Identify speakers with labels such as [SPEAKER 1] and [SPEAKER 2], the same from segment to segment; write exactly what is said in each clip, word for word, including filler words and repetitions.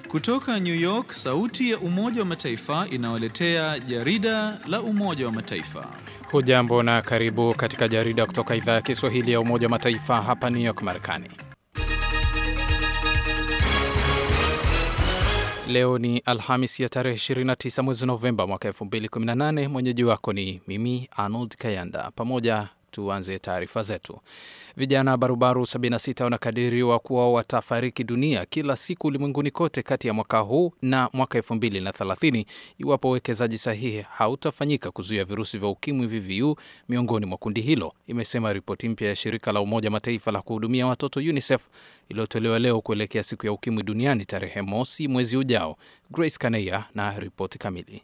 [SPEAKER 1] Kutoka New York, sauti ya Umoja wa Mataifa inawaletea jarida la Umoja wa Mataifa.
[SPEAKER 2] Hujambo na karibu katika jarida kutoka idhaa ya Kiswahili ya Umoja wa Mataifa hapa New York, Marekani. Leo ni Alhamisi ya tarehe ishirini na tisa mwezi Novemba mwaka elfu mbili kumi na nane. Mwenyeji wako ni mimi Arnold Kayanda. Pamoja tuanze taarifa zetu. Vijana barubaru sabini na sita wanakadiriwa kuwa watafariki dunia kila siku ulimwenguni kote kati ya mwaka huu na mwaka elfu mbili na thelathini iwapo uwekezaji sahihi hautafanyika kuzuia virusi vya ukimwi V V U miongoni mwa kundi hilo, imesema ripoti mpya ya shirika la Umoja Mataifa la kuhudumia watoto UNICEF iliyotolewa leo kuelekea siku ya ukimwi duniani tarehe mosi mwezi ujao. Grace Kaneya na ripoti kamili.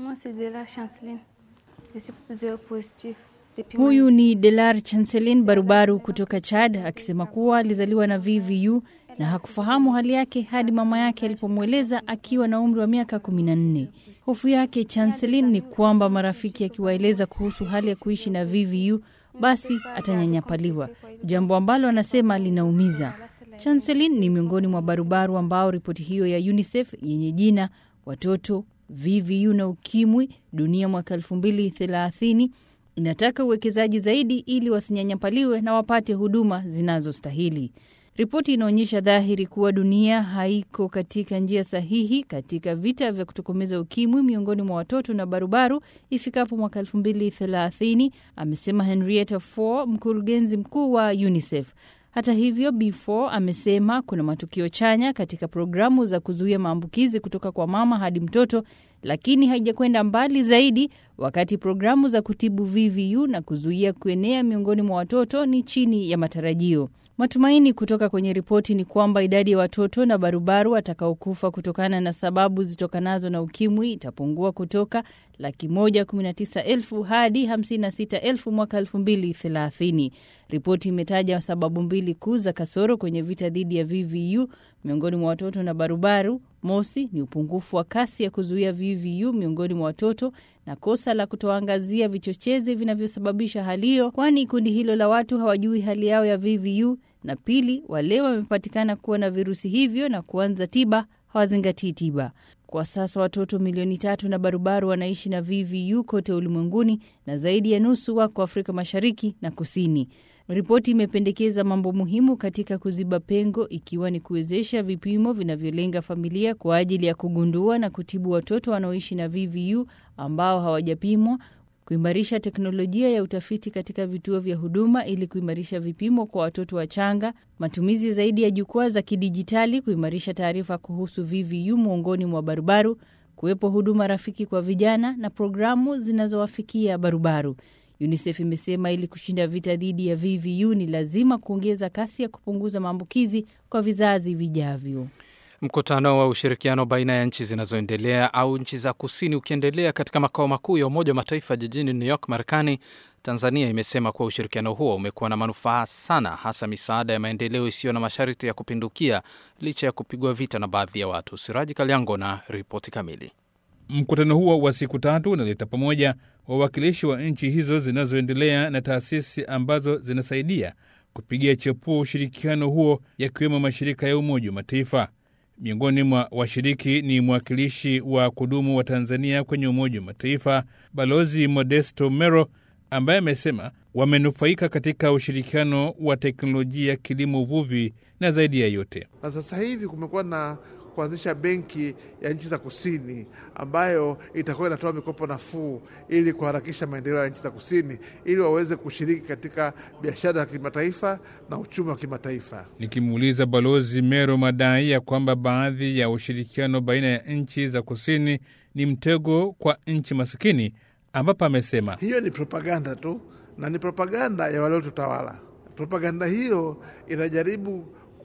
[SPEAKER 3] Huyu ni Delar Chancelin barubaru kutoka Chad akisema kuwa alizaliwa na V V U na hakufahamu hali yake hadi mama yake alipomweleza akiwa na umri wa miaka kumi na nne. Hofu yake Chancelin ni kwamba marafiki akiwaeleza kuhusu hali ya kuishi na V V U basi atanyanyapaliwa, jambo ambalo anasema linaumiza. Chancelin ni miongoni mwa barubaru ambao ripoti hiyo ya UNICEF yenye jina Watoto, V V U na Ukimwi Dunia mwaka elfu mbili thelathini inataka uwekezaji zaidi ili wasinyanyapaliwe na wapate huduma zinazostahili. Ripoti inaonyesha dhahiri kuwa dunia haiko katika njia sahihi katika vita vya kutokomeza ukimwi miongoni mwa watoto na barubaru ifikapo mwaka elfu mbili thelathini, amesema Henrietta Fore, mkurugenzi mkuu wa UNICEF. Hata hivyo, B four amesema kuna matukio chanya katika programu za kuzuia maambukizi kutoka kwa mama hadi mtoto, lakini haijakwenda mbali zaidi wakati programu za kutibu V V U na kuzuia kuenea miongoni mwa watoto ni chini ya matarajio. Matumaini kutoka kwenye ripoti ni kwamba idadi ya watoto na barubaru watakaokufa kutokana na sababu zitokanazo na ukimwi itapungua kutoka laki moja kumi na tisa elfu hadi hamsini na sita elfu mwaka elfu mbili thelathini. Ripoti imetaja sababu mbili kuu za kasoro kwenye vita dhidi ya V V U miongoni mwa watoto na barubaru. Mosi ni upungufu wa kasi ya kuzuia V V U miongoni mwa watoto na kosa la kutoangazia vichochezi vinavyosababisha hali hiyo, kwani kundi hilo la watu hawajui hali yao ya V V U. Na pili, wale wamepatikana kuwa na virusi hivyo na kuanza tiba hawazingatii tiba. Kwa sasa watoto milioni tatu na barubaru wanaishi na V V U kote ulimwenguni na zaidi ya nusu wako Afrika Mashariki na Kusini. Ripoti imependekeza mambo muhimu katika kuziba pengo, ikiwa ni kuwezesha vipimo vinavyolenga familia kwa ajili ya kugundua na kutibu watoto wanaoishi na V V U ambao hawajapimwa, kuimarisha teknolojia ya utafiti katika vituo vya huduma ili kuimarisha vipimo kwa watoto wachanga, matumizi zaidi ya jukwaa za kidijitali kuimarisha taarifa kuhusu V V U miongoni mwa barubaru, kuwepo huduma rafiki kwa vijana na programu zinazowafikia barubaru. UNICEF imesema ili kushinda vita dhidi ya V V U ni lazima kuongeza kasi ya kupunguza maambukizi kwa vizazi vijavyo.
[SPEAKER 2] Mkutano wa ushirikiano baina ya nchi zinazoendelea au nchi za kusini ukiendelea katika makao makuu ya Umoja wa Mataifa jijini New York, Marekani, Tanzania imesema kuwa ushirikiano huo umekuwa na manufaa sana, hasa misaada ya maendeleo isiyo na masharti ya kupindukia licha ya kupigwa vita na baadhi ya watu. Siraji Kaliango na ripoti kamili.
[SPEAKER 4] Mkutano huo wa siku tatu unaleta pamoja wawakilishi wa nchi hizo zinazoendelea na taasisi ambazo zinasaidia kupigia chapuo ushirikiano huo, yakiwemo mashirika ya Umoja wa Mataifa. Miongoni mwa washiriki ni mwakilishi wa kudumu wa Tanzania kwenye Umoja wa Mataifa, Balozi Modesto Mero, ambaye amesema wamenufaika katika ushirikiano wa teknolojia, kilimo, uvuvi na zaidi ya yote.
[SPEAKER 5] Na sasa hivi kumekuwa na kuanzisha benki ya nchi za kusini ambayo itakuwa inatoa mikopo nafuu ili kuharakisha maendeleo ya nchi za kusini ili waweze kushiriki katika biashara ya kimataifa na uchumi wa kimataifa.
[SPEAKER 4] Nikimuuliza Balozi Mero madai ya kwamba baadhi ya ushirikiano baina ya nchi za kusini ni mtego kwa nchi masikini, ambapo amesema
[SPEAKER 5] hiyo ni propaganda tu, na ni propaganda ya wale tutawala. Propaganda hiyo inajaribu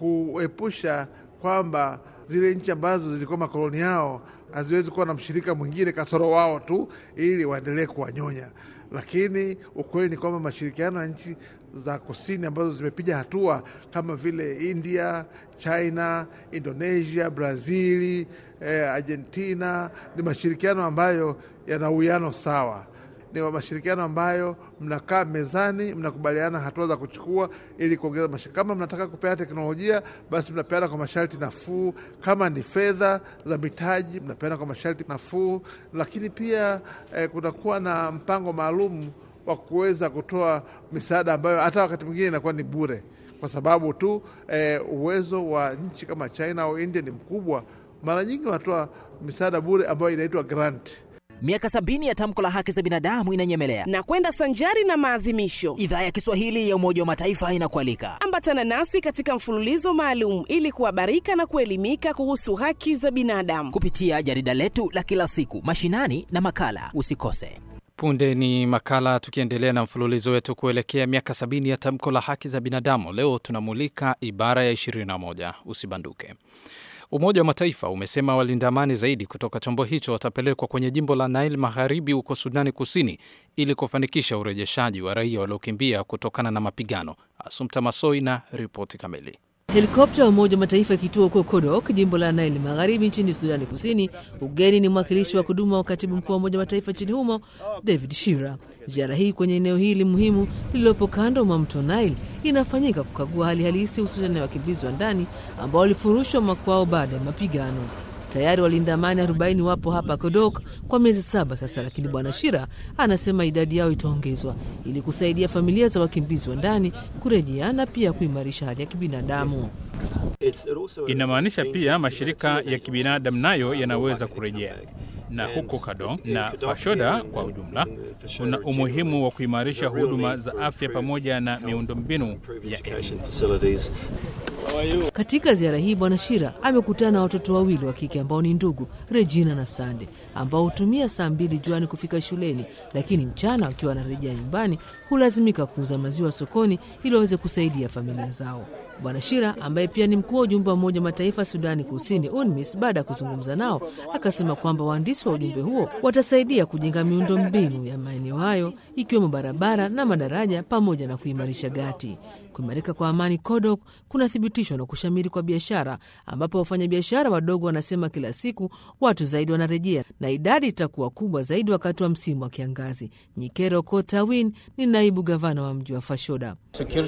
[SPEAKER 5] kuepusha kwamba zile nchi ambazo zilikuwa makoloni yao haziwezi kuwa na mshirika mwingine kasoro wao tu ili waendelee kuwanyonya. Lakini ukweli ni kwamba mashirikiano ya nchi za kusini ambazo zimepiga hatua kama vile India, China, Indonesia, Brazili, eh, Argentina ni mashirikiano ambayo yana uwiano sawa. ni wa mashirikiano ambayo mnakaa mezani, mnakubaliana hatua za kuchukua ili kuongeza mashirikiano. Kama mnataka kupeana teknolojia, basi mnapeana kwa masharti nafuu. Kama ni fedha za mitaji, mnapeana kwa masharti nafuu. Lakini pia eh, kunakuwa na mpango maalum wa kuweza kutoa misaada ambayo hata wakati mwingine inakuwa ni bure, kwa sababu tu eh, uwezo wa nchi kama China au India ni mkubwa. Mara nyingi wanatoa misaada bure ambayo inaitwa grant.
[SPEAKER 6] Miaka sabini ya tamko la haki za binadamu inanyemelea
[SPEAKER 7] na kwenda sanjari na maadhimisho.
[SPEAKER 6] Idhaa ya Kiswahili ya Umoja wa Mataifa inakualika.
[SPEAKER 7] Ambatana nasi katika mfululizo maalum ili kuhabarika na kuelimika kuhusu haki za binadamu
[SPEAKER 6] kupitia jarida letu la kila siku, mashinani na makala. Usikose.
[SPEAKER 2] Punde ni makala, tukiendelea na mfululizo wetu kuelekea miaka sabini ya tamko la haki za binadamu. Leo tunamulika ibara ya ishirini na moja. Usibanduke. Umoja wa Mataifa umesema walinda amani zaidi kutoka chombo hicho watapelekwa kwenye jimbo la Nile Magharibi huko Sudani Kusini ili kufanikisha urejeshaji wa raia waliokimbia kutokana na mapigano. Asumta Masoi na ripoti kamili.
[SPEAKER 8] Helikopta ya Umoja wa Mataifa ikitua huko Kodok, jimbo la Nile Magharibi nchini Sudani Kusini. Ugeni ni mwakilishi wa kudumu wa katibu mkuu wa Umoja wa Mataifa nchini humo, David Shira. Ziara hii kwenye eneo hili muhimu lililopo kando mwa mto Nile inafanyika kukagua hali halisi, hususan ya wakimbizi wa ndani ambao walifurushwa makwao baada ya mapigano. Tayari walinda amani arobaini wapo hapa Kodok kwa miezi saba sasa, lakini Bwana Shira anasema idadi yao itaongezwa ili kusaidia familia za wakimbizi wa ndani kurejea na pia kuimarisha hali ya kibinadamu.
[SPEAKER 4] Inamaanisha pia mashirika ya kibinadamu nayo yanaweza kurejea. Na huko Kado na Fashoda kwa ujumla, kuna umuhimu wa kuimarisha huduma za afya pamoja na miundombinu ya elimu.
[SPEAKER 8] Katika ziara hii Bwana Shira amekutana na watoto wawili wa kike ambao ni ndugu, Regina na Sande, ambao hutumia saa mbili juani kufika shuleni, lakini mchana wakiwa wanarejea nyumbani hulazimika kuuza maziwa sokoni ili waweze kusaidia familia zao. Bwana Shira ambaye pia ni mkuu wa ujumbe wa Umoja wa Mataifa Sudani Kusini U N M I S, baada ya kuzungumza nao akasema kwamba waandishi wa ujumbe huo watasaidia kujenga miundo mbinu ya maeneo hayo ikiwemo barabara na madaraja pamoja na kuimarisha gati. Kuimarika kwa amani Kodok kunathibitishwa na kushamiri kwa biashara, ambapo wafanyabiashara wadogo wanasema kila siku watu zaidi wanarejea na idadi itakuwa kubwa zaidi wakati wa msimu wa kiangazi. Nyikero Kotawin ni naibu gavana wa mji wa Fashoda.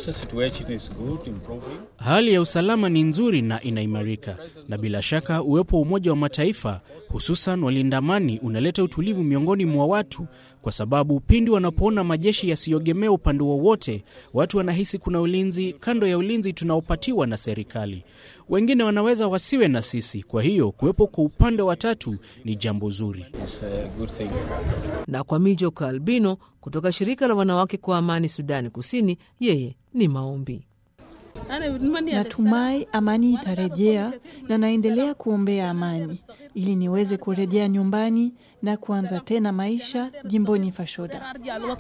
[SPEAKER 9] Hali ya usalama ni nzuri na inaimarika, na bila shaka uwepo wa Umoja wa Mataifa hususan walinda amani unaleta utulivu miongoni mwa watu, kwa sababu pindi wanapoona majeshi yasiyogemea upande wowote, watu wanahisi kuna ulinzi kando ya ulinzi tunaopatiwa na serikali. Wengine wanaweza wasiwe na sisi, kwa hiyo kuwepo kwa upande wa tatu ni jambo zuri.
[SPEAKER 8] Na kwa Mijo Kalbino kutoka shirika la wanawake kwa amani Sudani Kusini, yeye ni maombi.
[SPEAKER 10] Natumai amani itarejea na naendelea kuombea amani ili niweze kurejea nyumbani na kuanza tena maisha jimboni Fashoda.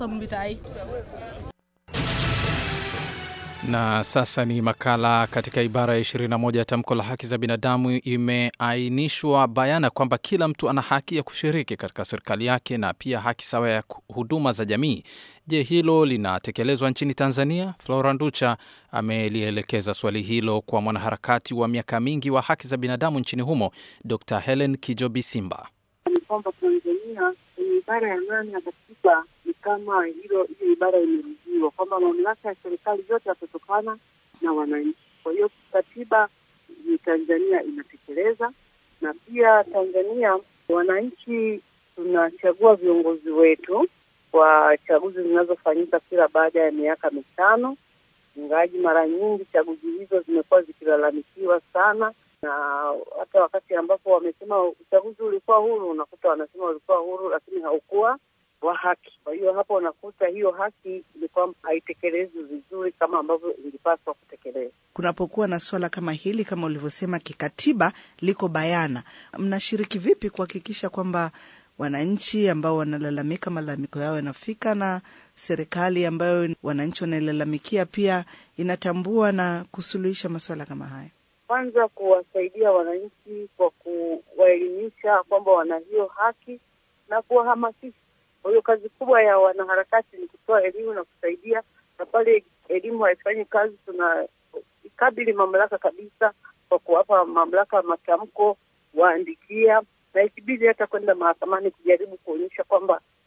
[SPEAKER 2] Na sasa ni makala. Katika ibara ya ishirini na moja ya tamko la haki za binadamu imeainishwa bayana kwamba kila mtu ana haki ya kushiriki katika serikali yake na pia haki sawa ya huduma za jamii. Je, hilo linatekelezwa nchini Tanzania? Flora Nducha amelielekeza swali hilo kwa mwanaharakati wa miaka mingi wa haki za binadamu nchini humo, Doctor Helen Kijobi Simba.
[SPEAKER 11] Ni kwamba Tanzania ni ibara ya nane ya katiba ni kama hilo hiyo ibara imerudiwa kwamba mamlaka ya serikali zote yatatokana na wananchi. Kwa hiyo katiba ni Tanzania inatekeleza, na pia Tanzania wananchi tunachagua viongozi wetu kwa chaguzi zinazofanyika kila baada ya miaka mitano. Ingawaji mara nyingi chaguzi hizo zimekuwa zikilalamikiwa sana, na hata wakati ambapo wamesema uchaguzi ulikuwa huru, unakuta wanasema ulikuwa huru lakini haukuwa wa haki. Kwa hiyo hapo unakuta hiyo haki ilikuwa haitekelezwi vizuri kama ambavyo ilipaswa kutekelezwa.
[SPEAKER 12] Kunapokuwa na swala kama hili, kama ulivyosema, kikatiba liko bayana, mnashiriki vipi kuhakikisha kwamba wananchi ambao wanalalamika malalamiko yao yanafika na serikali ambayo wananchi wanalalamikia pia inatambua na kusuluhisha masuala kama haya?
[SPEAKER 11] Kwanza kuwasaidia wananchi kwa kuwaelimisha kwamba wana hiyo haki na kuwahamasisha. Kwa hiyo kazi kubwa ya wanaharakati ni kutoa elimu na kusaidia, na pale elimu haifanyi kazi tunakabili mamlaka kabisa kwa kuwapa mamlaka matamko, waandikia, na ikibidi hata kwenda mahakamani kujaribu kuonyesha kwamba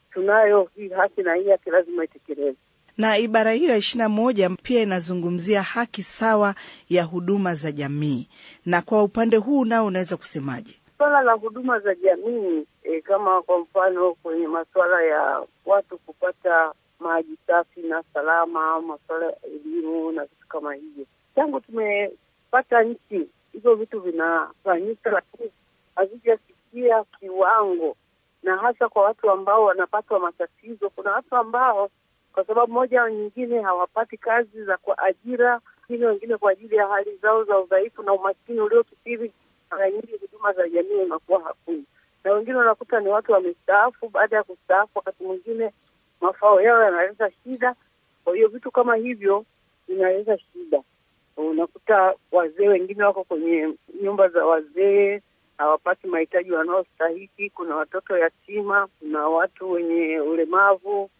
[SPEAKER 11] tunayo hii haki na hii haki lazima itekelezwe.
[SPEAKER 12] Na ibara hiyo ya ishirini na moja pia inazungumzia haki sawa ya huduma za jamii. Na kwa upande huu nao unaweza kusemaje?
[SPEAKER 11] Swala la huduma za jamii e, kama kwa mfano kwenye masuala ya watu kupata maji safi na salama, masuala ya elimu na vitu kama hivyo. Tangu tumepata nchi, hizo vitu vinafanyika, lakini hazijafikia kiwango, na hasa kwa watu ambao wanapatwa matatizo. Kuna watu ambao kwa sababu moja au nyingine hawapati kazi za kwa ajira, wengine wengine kwa ajili ya hali zao za udhaifu na umaskini uliokithiri, mara nyingi huduma za jamii inakuwa hakuna. Na wengine unakuta ni watu wamestaafu, baada ya kustaafu wakati mwingine mafao yao yanaleta shida. Kwa hiyo vitu kama hivyo vinaleta shida. Unakuta wazee wengine wako kwenye nyumba za wazee, hawapati mahitaji wanaostahili. Kuna watoto yatima, kuna watu wenye ulemavu,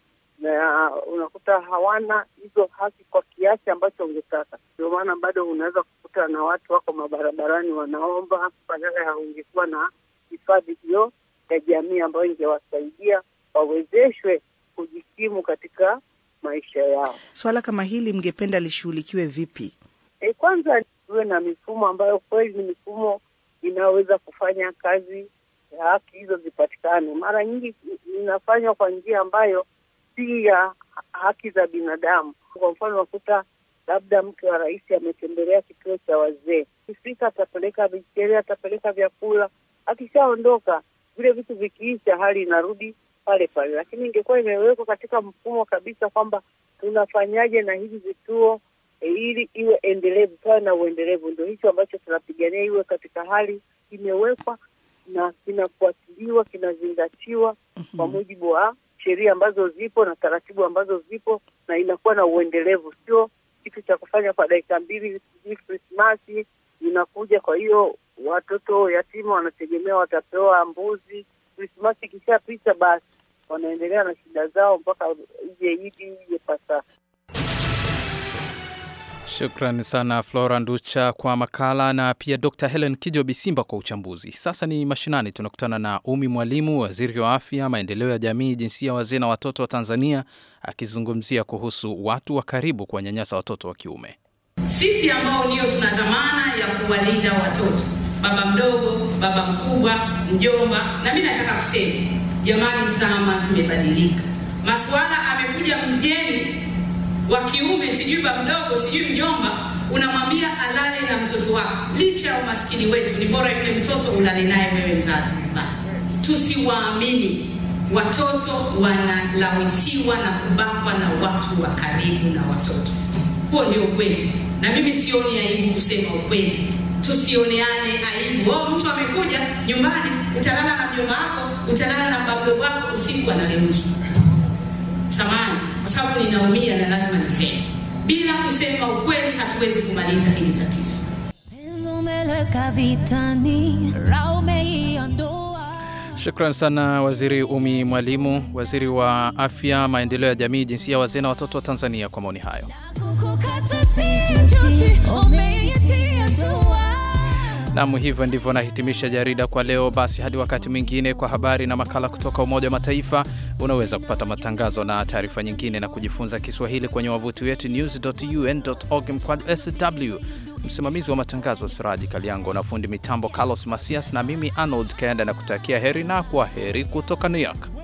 [SPEAKER 11] na unakuta hawana hizo haki kwa kiasi ambacho ungetaka. Ndio maana bado unaweza kukuta na watu wako mabarabarani wanaomba, badala ya ungekuwa na hifadhi hiyo ya jamii ambayo ingewasaidia wawezeshwe kujikimu katika maisha yao.
[SPEAKER 12] Swala kama hili mngependa lishughulikiwe vipi?
[SPEAKER 11] E, kwanza tuwe na mifumo ambayo kweli ni mifumo inaweza kufanya kazi ya haki hizo zipatikane. Mara nyingi inafanywa kwa njia ambayo si ya haki za binadamu. Kwa mfano wakuta labda mke wa rais ametembelea kituo cha wazee, kifika atapeleka bichele, atapeleka vyakula, akishaondoka vile vitu vikiisha hali inarudi pale pale. Lakini ingekuwa imewekwa katika mfumo kabisa kwamba tunafanyaje na hivi vituo e, ili iwe endelevu, sawa na uendelevu. Ndio hicho ambacho tunapigania, iwe katika hali imewekwa na kinafuatiliwa, kinazingatiwa mm-hmm. kwa mujibu wa sheria ambazo zipo na taratibu ambazo zipo, na inakuwa na uendelevu, sio kitu cha kufanya kwa dakika mbili. Krismasi inakuja, kwa hiyo watoto yatima wanategemea watapewa mbuzi. Krismasi ikishapita basi wanaendelea na shida zao mpaka ije Idi, ije Pasaka.
[SPEAKER 2] Shukrani sana Flora Nducha kwa makala, na pia Doctor Helen Kijo Bisimba kwa uchambuzi. Sasa ni mashinani, tunakutana na Umi Mwalimu, waziri wa afya, maendeleo ya jamii, jinsia, wazee na watoto wa Tanzania, akizungumzia kuhusu watu wa karibu kuwanyanyasa watoto wa kiume.
[SPEAKER 13] Sisi ambao ndio tuna dhamana ya kuwalinda watoto, baba mdogo, baba mkubwa, mjomba, na mimi nataka kusema jamani, zama zimebadilika. Masuala amekuja mgeni wa kiume, sijui baba mdogo, sijui mjomba, unamwambia alale na mtoto wako. Licha ya umaskini wetu, ni bora yule mtoto ulale naye wewe mzazi. Tusiwaamini watoto wanalawitiwa na kubakwa na watu wa karibu na watoto. Huo ndio ukweli, na mimi sioni aibu kusema ukweli. Tusioneane aibu. Oh, mtu amekuja nyumbani, utalala na mjomba wako, utalala na baba mdogo wako, usiku analeuzu. Samahani, kwa sababu ninaumia na lazima niseme. Bila kusema ukweli hatuwezi kumaliza hili tatizo.
[SPEAKER 2] Shukran sana Waziri Umi Mwalimu, waziri wa afya, maendeleo ya jamii, jinsia, wazee na watoto wa Tanzania, kwa maoni hayo. Naam, hivyo ndivyo nahitimisha jarida kwa leo. Basi hadi wakati mwingine kwa habari na makala kutoka Umoja wa Mataifa. Unaweza kupata matangazo na taarifa nyingine na kujifunza Kiswahili kwenye wavuti wetu news dot u n dot org mkwaju S W. Msimamizi wa matangazo Siraji Kaliango, na fundi mitambo Carlos Masias, na mimi Arnold Kayanda, na kutakia heri na kwa heri kutoka New York.